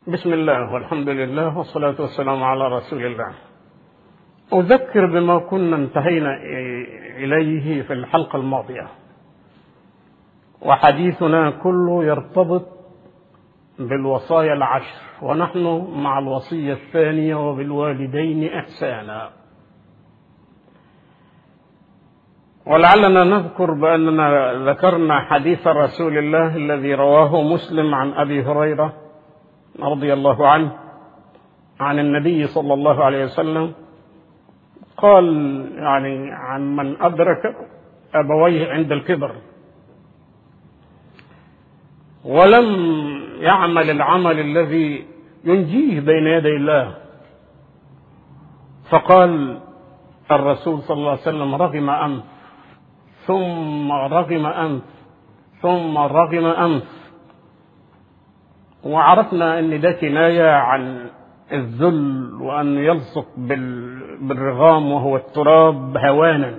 بسم الله والحمد لله والصلاة والسلام على رسول الله. أذكر بما كنا انتهينا إليه في الحلقة الماضية، وحديثنا كله يرتبط بالوصايا العشر، ونحن مع الوصية الثانية وبالوالدين إحسانا. ولعلنا نذكر بأننا ذكرنا حديث رسول الله الذي رواه مسلم عن أبي هريرة رضي الله عنه عن النبي صلى الله عليه وسلم قال عن من أدرك أبويه عند الكبر ولم يعمل العمل الذي ينجيه بين يدي الله، فقال الرسول صلى الله عليه وسلم: رغم أنف ثم رغم أنف ثم رغم أنف. وعرفنا أن ده كناية عن الذل، وأن يلصق بالرغام وهو التراب هوانا،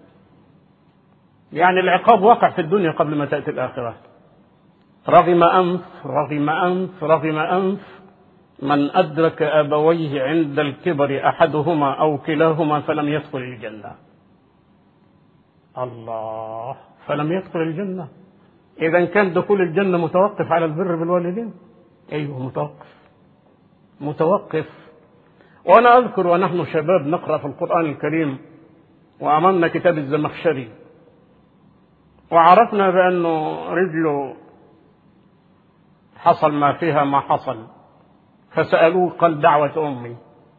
يعني العقاب واقع في الدنيا قبل ما تأتي الآخرة. رغم أنف رغم أنف رغم أنف من أدرك أبويه عند الكبر أحدهما أو كلاهما فلم يدخل الجنة. الله، فلم يدخل الجنة. إذا كان دخول الجنة متوقف على البر بالوالدين. أيوه، متوقف. وأنا أذكر ونحن شباب نقرأ في القرآن الكريم وأمامنا كتاب الزمخشري، وعرفنا بأنه رجله حصل ما فيها ما حصل، فسألوه قال: دعوة أمي.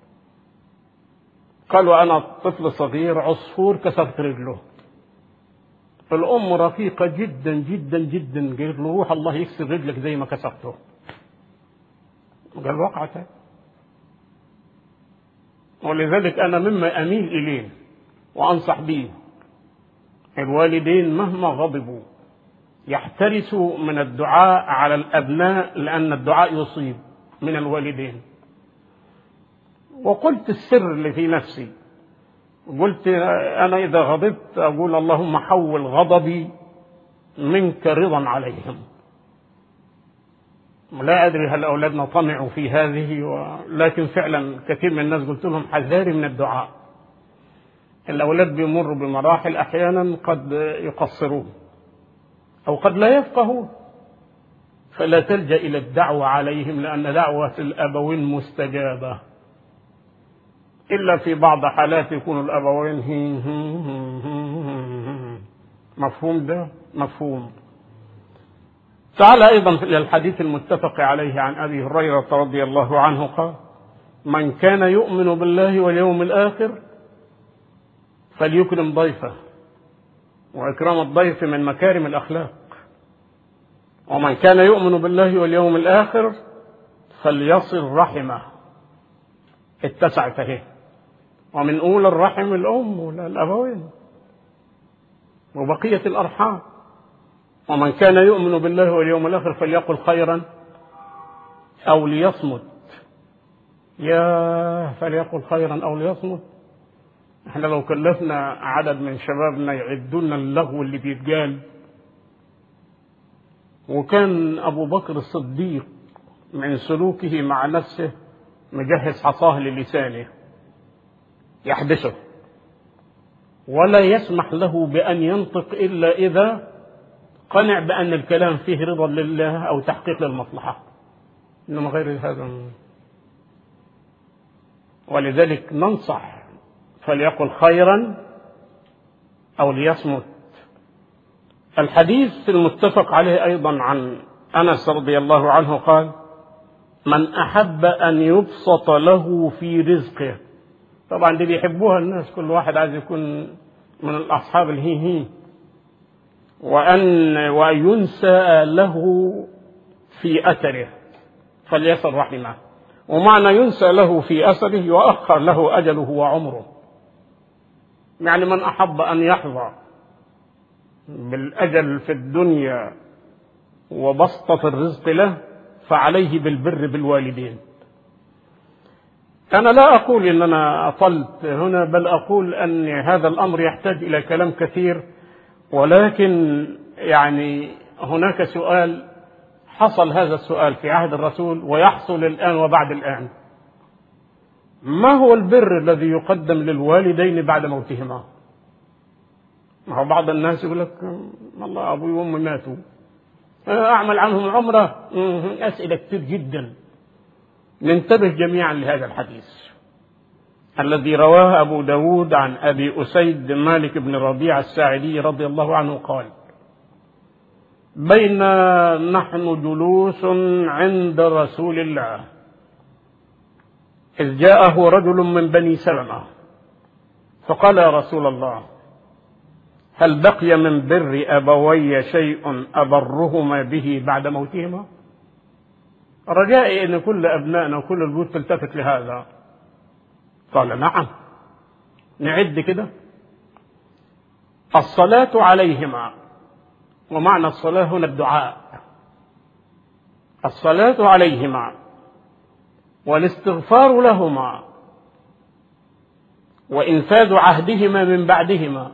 قالوا: أنا طفل صغير عصفور كسرت رجله. الأم رفيقة جدا جدا جدا، قالت له: روح الله يكسر رجلك زي ما كسرته. قال: وقعت. ولذلك أنا مما أميل إليه وأنصح به الوالدين مهما غضبوا يحترسوا من الدعاء على الأبناء، لأن الدعاء يصيب من الوالدين. وقلت السر اللي في نفسي، قلت أنا إذا غضبت أقول: اللهم حول غضبي منك رضا عليهم. لا أدري هل أولادنا طمعوا في هذه، لكن فعلا كثير من الناس قلت لهم: حذاري من الدعاء. الأولاد بيمروا بمراحل أحيانا قد يقصرون أو قد لا يفقهون، فلا تلجأ إلى الدعوة عليهم، لأن دعوة الأبوين مستجابة، إلا في بعض حالات يكون الأبوين مفهوم ده؟ مفهوم. تعال أيضا إلى الحديث المتفق عليه عن أبي هريرة رضي الله عنه قال: من كان يؤمن بالله واليوم الآخر فليكرم ضيفه، وإكرام الضيف من مكارم الأخلاق. ومن كان يؤمن بالله واليوم الآخر فليصل رحمه. اتسعت اهي، ومن أولى الرحم الأم والأبوين وبقية الأرحام. ومن كان يؤمن بالله واليوم الآخر فليقل خيرا أو ليصمت. فليقل خيرا أو ليصمت. احنا لو كلفنا عدد من شبابنا يعدون اللغو اللي بيتقال. وكان أبو بكر الصديق من سلوكه مع نفسه مجهز حصاه للسانه يحبسه، ولا يسمح له بأن ينطق إلا إذا قنع بأن الكلام فيه رضا لله أو تحقيق للمصلحة، إنما غير هذا. ولذلك ننصح: فليقل خيرا أو ليصمت. الحديث المتفق عليه أيضا عن أنس رضي الله عنه قال: من أحب أن يبسط له في رزقه. طبعا دي بيحبوها الناس، كل واحد عايز يكون من الأصحاب الهي. وأن ينسى له في أثره فليصل رحمه. ومعنى ينسى له في أثره يؤخر له أجله وعمره، يعني من أحب أن يحظى بالأجل في الدنيا وبسطة الرزق له فعليه بالبر بالوالدين. أنا لا أقول إننا أطلت هنا، بل أقول أن هذا الأمر يحتاج إلى كلام كثير، ولكن هناك سؤال حصل هذا السؤال في عهد الرسول ويحصل الآن وبعد الآن. ما هو البر الذي يقدم للوالدين بعد موتهما؟ ما هو بعض الناس يقول لك والله أبوي وأمي ماتوا، أعمل عنهم عمرة. أسئلة كثير جدا. ننتبه جميعا لهذا الحديث الذي رواه أبو داود عن أبي أسيد مالك بن ربيع الساعدي رضي الله عنه قال: بين نحن جلوس عند رسول الله إذ جاءه رجل من بني سلمة فقال: يا رسول الله، هل بقي من بر أبوي شيء أبرهما به بعد موتهما؟ رجائي أن كل أبنائنا وكل البيوت تلتفت لهذا. قال: نعم. نعد كده: الصلاة عليهما، ومعنى الصلاة هنا الدعاء، الصلاة عليهما والاستغفار لهما وإنفاذ عهدهما من بعدهما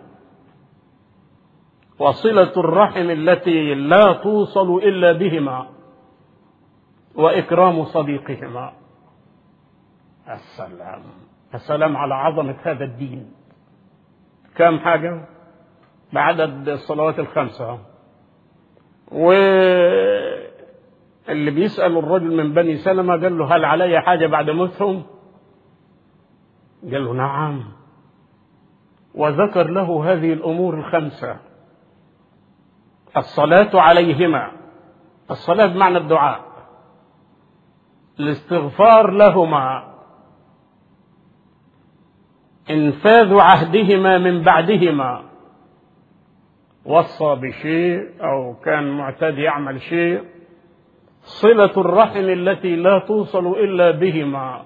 وصلة الرحم التي لا توصل إلا بهما وإكرام صديقهما. السلام، السلام على عظمة هذا الدين. كم حاجة بعدد الصلوات الخمسة. واللي بيسأل الرجل من بني سلمة قال له: هل علي حاجة بعد موتهم؟ قال له: نعم. وذكر له هذه الأمور الخمسة: الصلاة عليهما، الصلاة بمعنى الدعاء، الاستغفار لهما، إنفاذ عهدهما من بعدهما، وصى بشيء أو كان معتاد يعمل شيء، صلة الرحم التي لا توصل إلا بهما،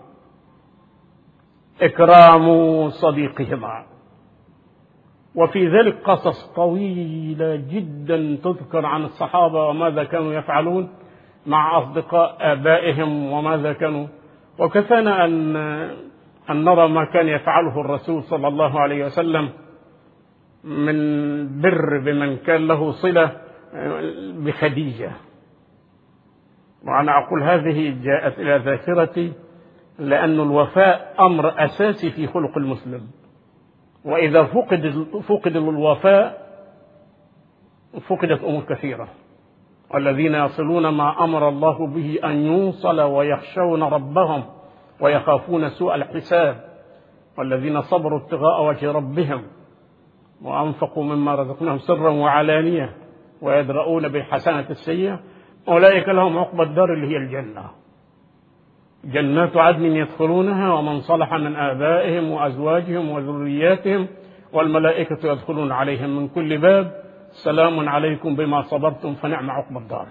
إكرام صديقهما. وفي ذلك قصص طويلة جدا تذكر عن الصحابة وماذا كانوا يفعلون مع أصدقاء آبائهم وماذا كانوا. وكفانا أن نرى ما كان يفعله الرسول صلى الله عليه وسلم من بر بمن كان له صلة بخديجة. وأنا أقول هذه جاءت إلى ذاكرتي لأن الوفاء أمر أساسي في خلق المسلم، وإذا فقد الوفاء فقدت أمور كثيرة. والذين يصلون ما أمر الله به أن يوصل ويخشون ربهم ويخافون سوء الحساب، والذين صبروا ابتغاء وجه ربهم وأنفقوا مما رزقناهم سرا وعلانية ويدرؤون بالحسنة السيئة أولئك لهم عقبى الدار اللي هي الجنة، جنات عدن يدخلونها ومن صلح من آبائهم وأزواجهم وذرياتهم والملائكة يدخلون عليهم من كل باب سلام عليكم بما صبرتم فنعم عقبى الدار.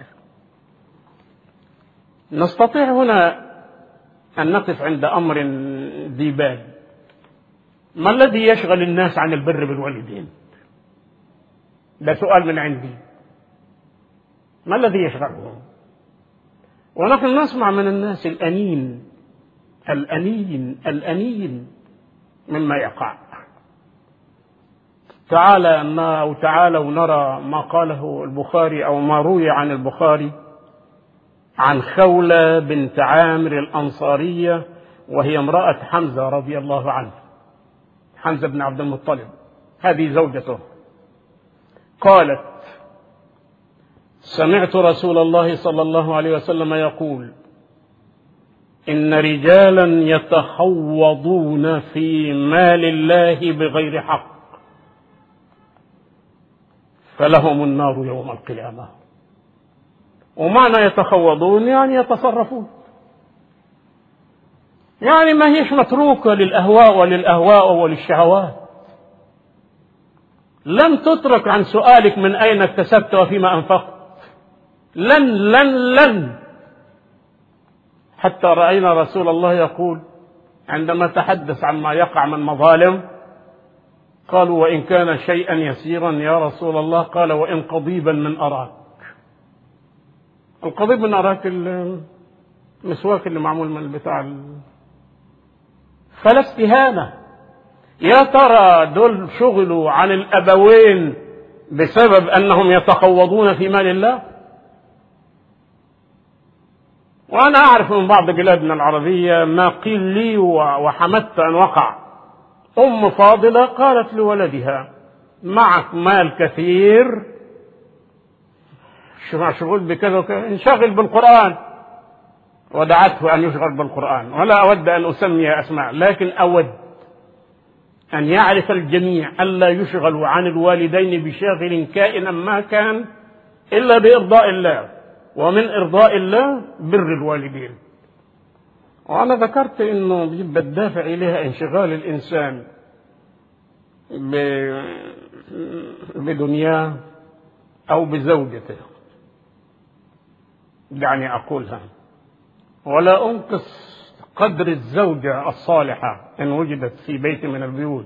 نستطيع هنا أن نقف عند أمر ذي بال: ما الذي يشغل الناس عن البر بالوالدين؟ ده سؤال من عندي. ما الذي يشغلهم؟ ونحن نسمع من الناس الأنين مما يقع. تعالوا نرى ما قاله البخاري أو ما روي عن البخاري عن خولة بنت عامر الأنصارية، وهي امرأة حمزة رضي الله عنه، حمزة بن عبد المطلب، هذه زوجته. قالت: سمعت رسول الله صلى الله عليه وسلم يقول: إن رجالا يتخوضون في مال الله بغير حق فلهم النار يوم القيامة. ومعنى يتخوضون يعني يتصرفون، يعني ما هيش متروكة للأهواء وللشهوات. لم تترك عن سؤالك من أين اكتسبت وفيما أنفقت، لن حتى رأينا رسول الله يقول عندما تحدث عن ما يقع من مظالم، قالوا: وإن كان شيئا يسيرا يا رسول الله، قال: وإن قضيبا من أراك. القضيب من أراك المسواك اللي معمول من البتاع فلا استهانة. يا ترى دول شغلوا عن الأبوين بسبب أنهم يتخوضون في مال الله؟ وأنا أعرف من بعض بلادنا العربية ما قيل لي وحمدت أن وقع. أم فاضلة قالت لولدها: معك مال كثير، مشغول بكذا وكذا، انشغل بالقرآن. ودعته أن يشغل بالقرآن. ولا أود أن أسمي أسماء، لكن أود أن يعرف الجميع ألا يشغلوا عن الوالدين بشاغل كائنا ما كان إلا بإرضاء الله، ومن إرضاء الله بر الوالدين. وأنا ذكرت إنه بيبقى الدافع إليها انشغال الإنسان بدنياه أو بزوجته. دعني أقولها، ولا أنقص قدر الزوجة الصالحة إن وجدت في بيت من البيوت،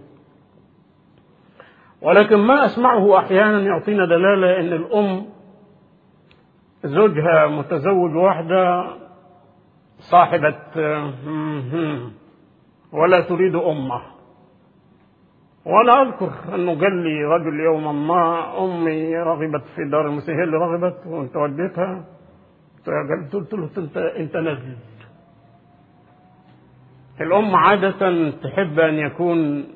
ولكن ما أسمعه أحيانا يعطينا دلالة إن الأم زوجها متزوج واحدة صاحبة ولا تريد أمه. وأنا أذكر أنه قال لي رجل يوما ما: أمي رغبت في دار المسيحية اللي رغبت وأنت وديتها. قلت له: أنت نزل. الأم عادة تحب أن يكون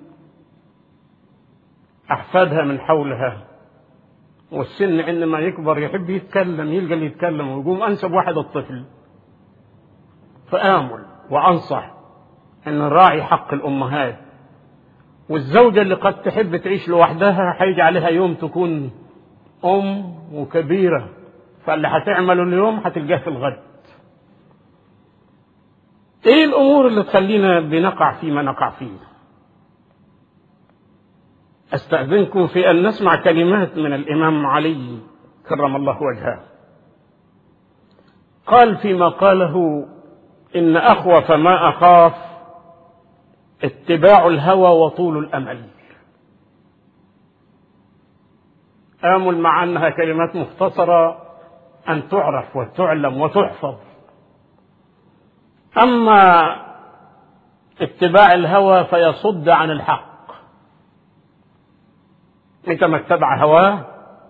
أحفادها من حولها، والسن عندما يكبر يحب يتكلم، يلقى اللي يتكلم، ويقوم أنسب واحد الطفل. فآمل وأنصح أن نراعي حق الأمهات. والزوجة اللي قد تحب تعيش لوحدها حيجي عليها يوم تكون أم وكبيرة، فاللي هتعمله اليوم هتلقاه في الغد. إيه الأمور اللي تخلينا بنقع فيما نقع فيه؟ أستأذنكم في أن نسمع كلمات من الإمام علي كرم الله وجهه. قال فيما قاله: إن أخوف ما أخاف اتباع الهوى وطول الأمل. آمل مع أنها كلمات مختصرة أن تعرف وتعلم وتحفظ. أما اتباع الهوى فيصد عن الحق. أنت ما اتبع هواه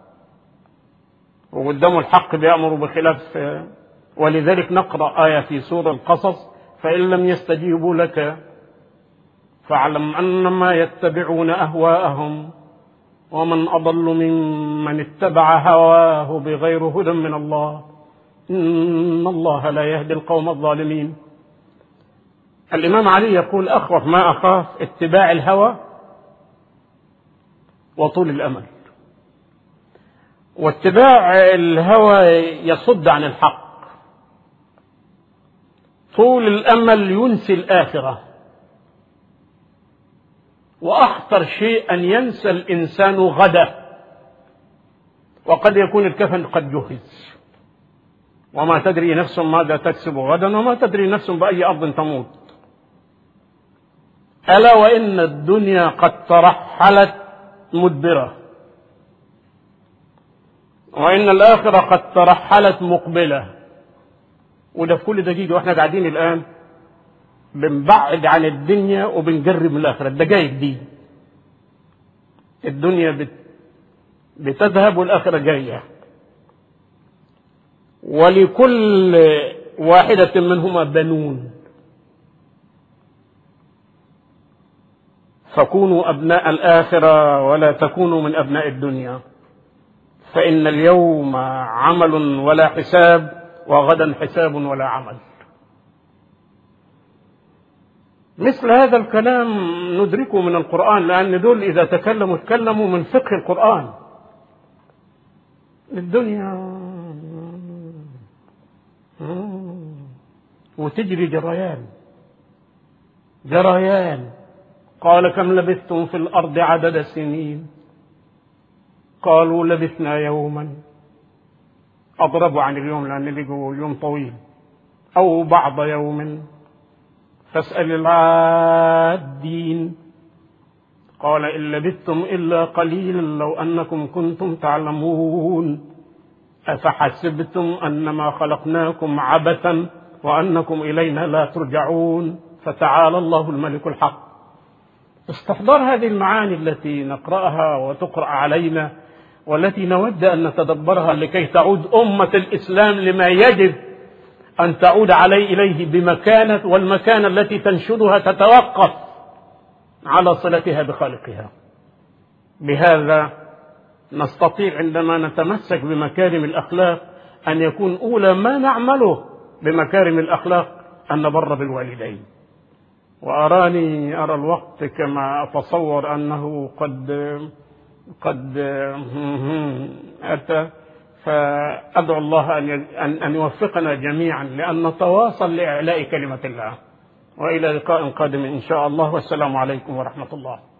وقدامه الحق بيأمر بخلاف. ولذلك نقرأ آية في سورة القصص: فإن لم يستجيبوا لك فاعلم أنما يتبعون أهواءهم ومن أضل ممن اتبع هواه بغير هدى من الله إن الله لا يهدي القوم الظالمين. الإمام علي يقول: أخوف ما أخاف اتباع الهوى وطول الأمل. واتباع الهوى يصد عن الحق، طول الأمل ينسي الآخرة، وأخطر شيء أن ينسى الإنسان غدا، وقد يكون الكفن قد جهز، وما تدري نفس ماذا تكسب غدا، وما تدري نفس بأي أرض تموت. ألا وإن الدنيا قد ترحلت مدبرة، وإن الآخرة قد ترحلت مقبلة. وده في كل دقيقة، وإحنا قاعدين الآن بنبعد عن الدنيا وبنقرب من الآخرة. الدقائق دي الدنيا بتذهب والآخرة جاية، ولكل واحدة منهما بنون، فكونوا أبناء الآخرة ولا تكونوا من أبناء الدنيا، فإن اليوم عمل ولا حساب، وغدا حساب ولا عمل. مثل هذا الكلام ندركه من القرآن، لأن دول إذا تكلموا من فقه القرآن. الدنيا وتجري جريان. قال: كم لبثتم في الأرض عدد سنين؟ قالوا: لبثنا يوما. أضربوا عن اليوم لأن لقوا يوم طويل، أو بعض يوم، فاسأل العادين. قال: إن لبثتم إلا قليلا لو أنكم كنتم تعلمون أفحسبتم أنما خلقناكم عبثا وأنكم إلينا لا ترجعون فتعالى الله الملك الحق. استحضار هذه المعاني التي نقرأها وتقرأ علينا، والتي نود أن نتدبرها لكي تعود أمة الإسلام لما يجب أن تعود إليه بمكانة، والمكانة التي تنشدها تتوقف على صلتها بخالقها. بهذا نستطيع عندما نتمسك بمكارم الأخلاق أن يكون أولى ما نعمله بمكارم الأخلاق أن نبر بالوالدين. وأراني أرى الوقت كما أتصور أنه قد أتى، فأدعو الله أن يوفقنا جميعا لأن نتواصل لإعلاء كلمة الله. وإلى لقاء قادم إن شاء الله، والسلام عليكم ورحمة الله.